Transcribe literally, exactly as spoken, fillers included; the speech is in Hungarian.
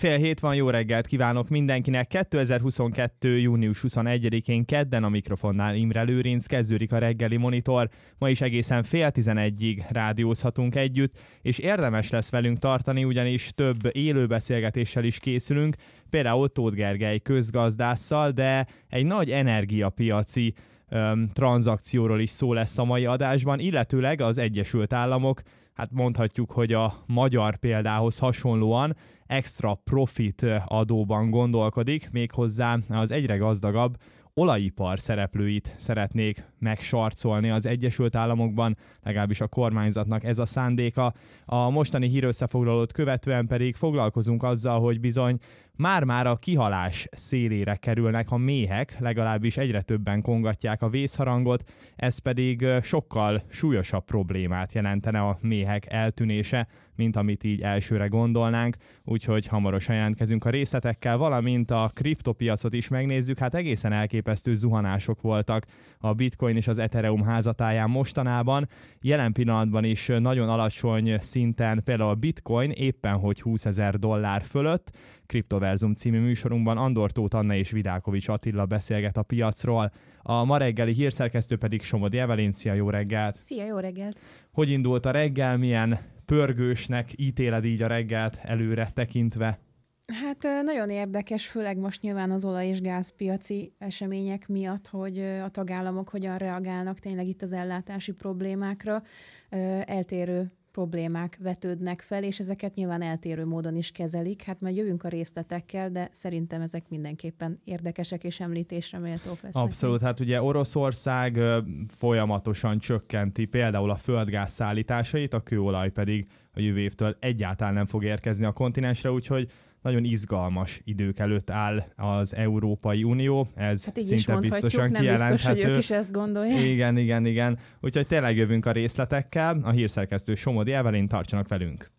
Fél hét van, jó reggelt kívánok mindenkinek. kétezer-huszonkettő. június huszonegyedikén kedden a mikrofonnál Imre Lőrinc, kezdődik a reggeli monitor. Ma is egészen fél tizenegyig rádiózhatunk együtt, és érdemes lesz velünk tartani, ugyanis több élő beszélgetéssel is készülünk, például Tóth Gergely közgazdásszal, de egy nagy energiapiaci öm, tranzakcióról is szó lesz a mai adásban, illetőleg az Egyesült Államok, hát mondhatjuk, hogy a magyar példához hasonlóan extra profit adóban gondolkodik, méghozzá az egyre gazdagabb olajipar szereplőit szeretnék megsarcolni az Egyesült Államokban, legalábbis a kormányzatnak ez a szándéka. A mostani hírösszefoglalót követően pedig foglalkozunk azzal, hogy bizony már-már a kihalás szélére kerülnek a méhek, legalábbis egyre többen kongatják a vészharangot, ez pedig sokkal súlyosabb problémát jelentene a méhek eltűnése, mint amit így elsőre gondolnánk, úgyhogy hamarosan jelentkezünk a részletekkel, valamint a kriptopiacot is megnézzük, hát egészen elképesztő zuhanások voltak a Bitcoin és az Ethereum házatáján mostanában, jelen pillanatban is nagyon alacsony szinten, például a Bitcoin éppen hogy húszezer dollár fölött. Kriptoverzum című műsorunkban Andor Tóth Anna és Vidákovics Attila beszélget a piacról. A ma reggeli hírszerkesztő pedig Somodi Evelyn. Szia, jó reggelt! Szia, jó reggelt! Hogy indult a reggel, milyen pörgősnek ítéled így a reggelt előre tekintve? Hát nagyon érdekes, főleg most nyilván az olaj- és gázpiaci események miatt, hogy a tagállamok hogyan reagálnak tényleg itt az ellátási problémákra. Eltérő problémák vetődnek fel, és ezeket nyilván eltérő módon is kezelik. Hát majd jövünk a részletekkel, de szerintem ezek mindenképpen érdekesek és említésre méltók lesznek. Abszolút, hát ugye Oroszország folyamatosan csökkenti például a földgáz szállításait, a kőolaj pedig a jövő évtől egyáltalán nem fog érkezni a kontinensre, úgyhogy nagyon izgalmas idők előtt áll az Európai Unió, ez hát így szinte biztosan nem kijelenthető. biztos, hogy ők is ezt gondolják. Igen, igen, igen. Úgyhogy tényleg jövünk a részletekkel. A hírszerkesztő Somodi Evelyn, tartsanak velünk.